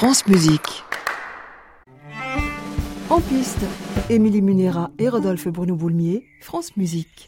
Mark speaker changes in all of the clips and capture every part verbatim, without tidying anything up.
Speaker 1: France Musique.
Speaker 2: En piste, Émilie Munera et Rodolphe Bruno-Boulmier, France Musique.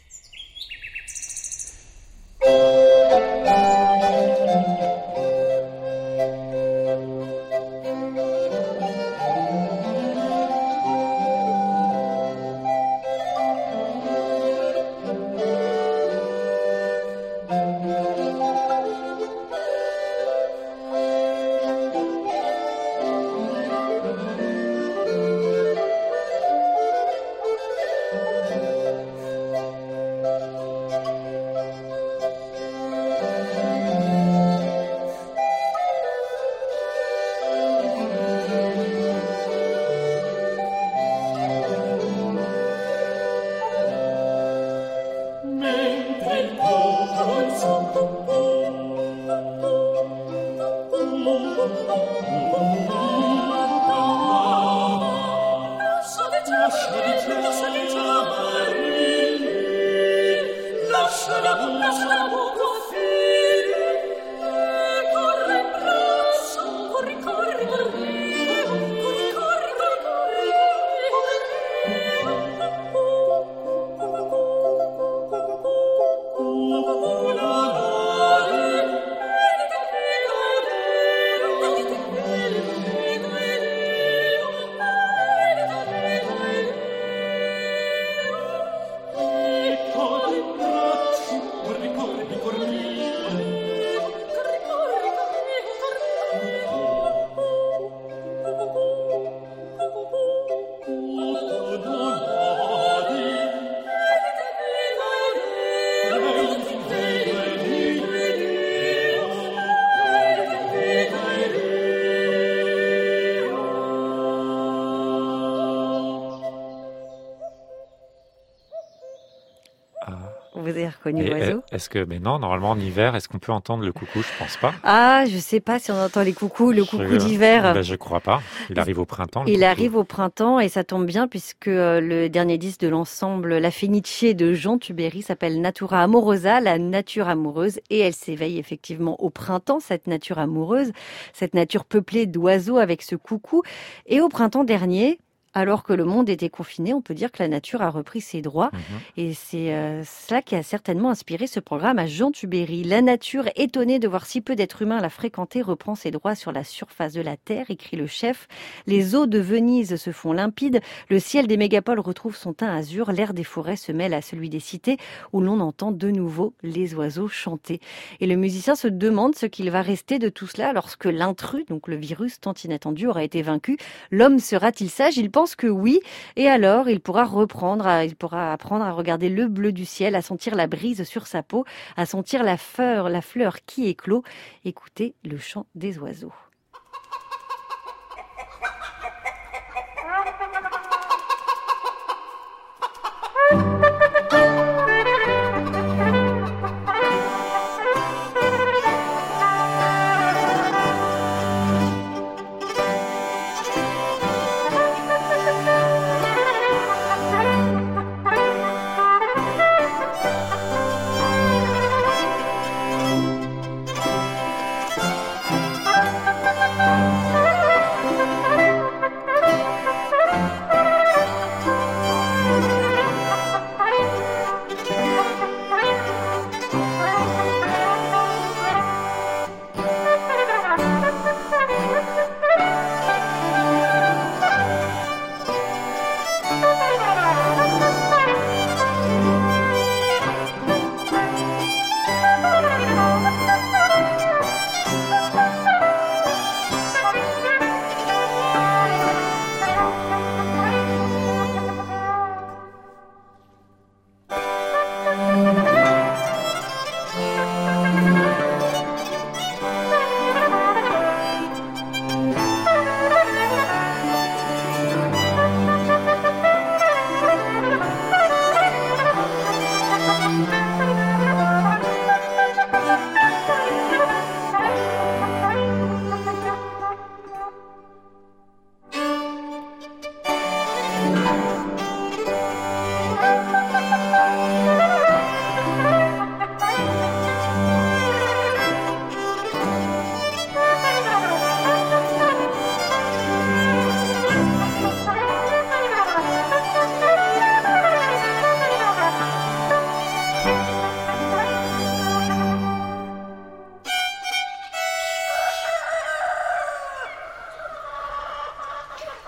Speaker 3: Vous avez reconnu l'oiseau ?
Speaker 4: Est-ce que, mais non, normalement en hiver, est-ce qu'on peut entendre le coucou ? Je pense pas.
Speaker 3: Ah, je sais pas si on entend les coucous, le coucou
Speaker 4: je,
Speaker 3: d'hiver.
Speaker 4: Ben, je crois pas. Il arrive au printemps.
Speaker 3: Il
Speaker 4: coucou.
Speaker 3: arrive au printemps et ça tombe bien puisque le dernier disque de l'ensemble La Fenice de Jean Tubéry s'appelle Natura Amorosa, la nature amoureuse, et elle s'éveille effectivement au printemps, cette nature amoureuse, cette nature peuplée d'oiseaux avec ce coucou. Et au printemps dernier, alors que le monde était confiné, on peut dire que la nature a repris ses droits. Mmh. Et c'est euh, cela qui a certainement inspiré ce programme à Jean Tubéry. La nature, étonnée de voir si peu d'êtres humains la fréquenter, reprend ses droits sur la surface de la terre, écrit le chef. Les eaux de Venise se font limpides, le ciel des mégapoles retrouve son teint azur, l'air des forêts se mêle à celui des cités, où l'on entend de nouveau les oiseaux chanter. Et le musicien se demande ce qu'il va rester de tout cela lorsque l'intrus, donc le virus tant inattendu, aura été vaincu. L'homme sera-t-il sage ? Il pense que oui, et alors il pourra reprendre, il pourra apprendre à regarder le bleu du ciel, à sentir la brise sur sa peau, à sentir la fleur, la fleur qui éclot. Écoutez le chant des oiseaux.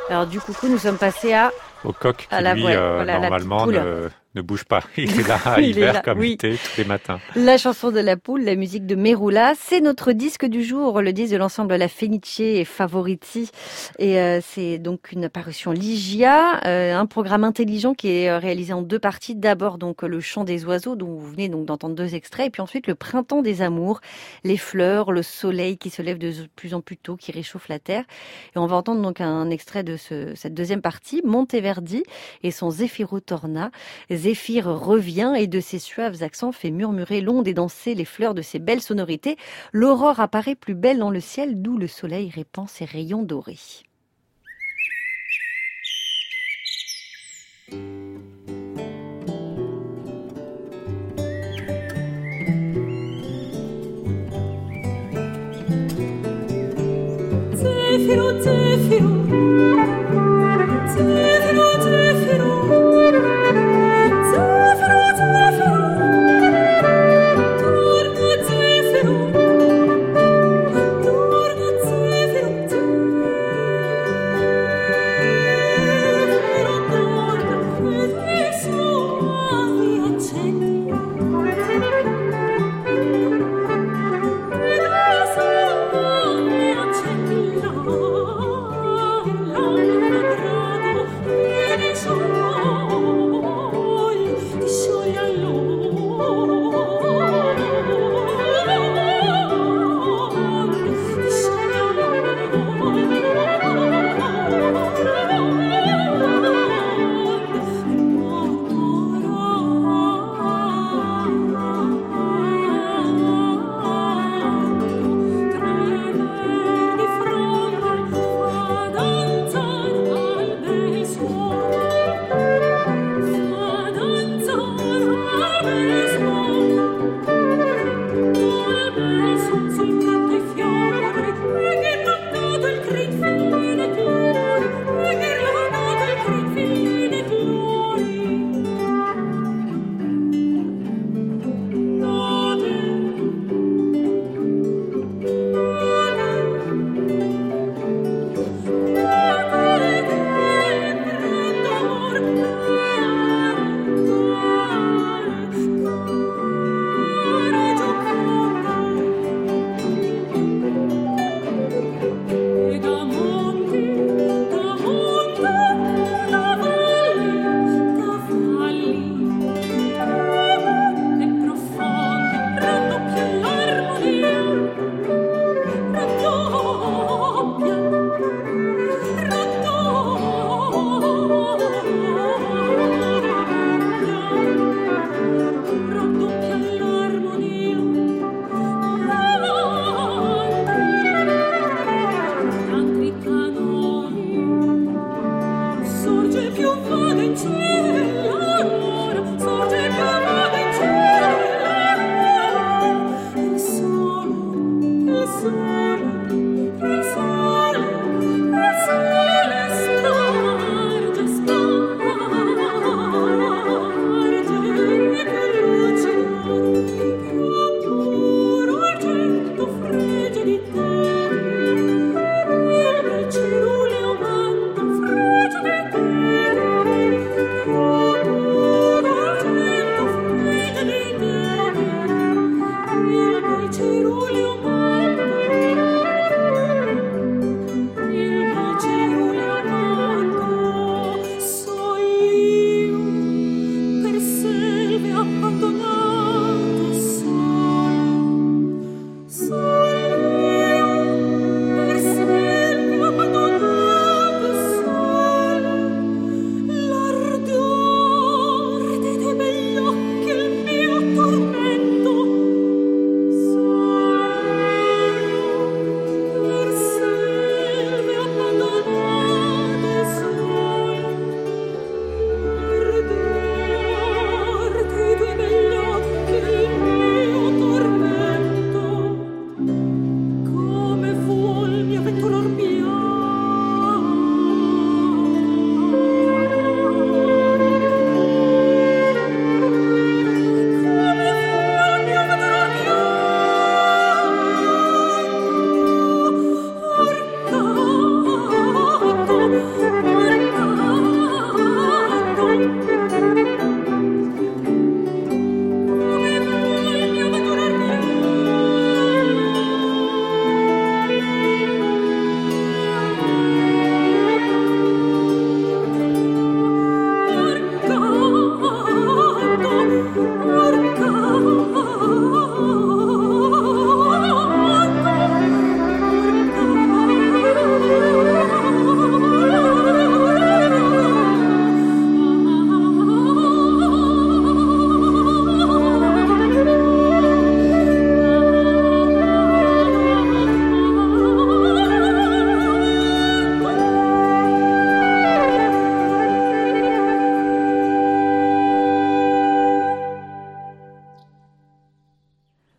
Speaker 3: Alors du coucou, nous sommes passés à...
Speaker 4: Au coq qui,
Speaker 3: à la,
Speaker 4: lui,
Speaker 3: ouais,
Speaker 4: euh,
Speaker 3: voilà,
Speaker 4: normalement, ne, ne bouge pas. Il est là à
Speaker 3: Il
Speaker 4: hiver
Speaker 3: est là,
Speaker 4: comme
Speaker 3: oui.
Speaker 4: été tous les matins.
Speaker 3: La chanson de la poule, la musique de Meroula, c'est notre disque du jour, le disque de l'ensemble La Fenice et Favoriti. Et euh, c'est donc une parution Ligia, euh, un programme intelligent qui est réalisé en deux parties. D'abord donc le chant des oiseaux, dont vous venez donc d'entendre deux extraits, et puis ensuite le printemps des amours, les fleurs, le soleil qui se lève de plus en plus tôt, qui réchauffe la terre. Et on va entendre donc un extrait de ce, cette deuxième partie, Monteverdi et son Zéphiro Torna. Zéphyr revient et de ses suaves accents fait murmurer l'onde et danser les fleurs de ses belles sonorités. L'aurore apparaît plus belle dans le ciel, d'où le soleil répand ses rayons dorés.
Speaker 1: Zéphiro, Zéphiro, Zéphiro, Zéphiro.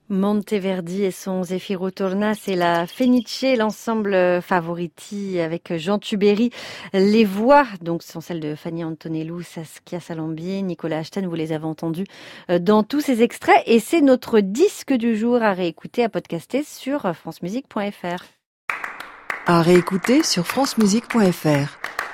Speaker 3: Monteverdi et son Zefiro Torna, c'est la Fenice, l'ensemble Favoriti avec Jean Tubéry. Les voix, donc, sont celles de Fanny Antonello, Saskia Salambier, Nicolas Ashton, vous les avez entendus dans tous ces extraits. Et c'est notre disque du jour à réécouter, à podcaster sur francemusique point f r.
Speaker 2: À réécouter sur francemusique point f r.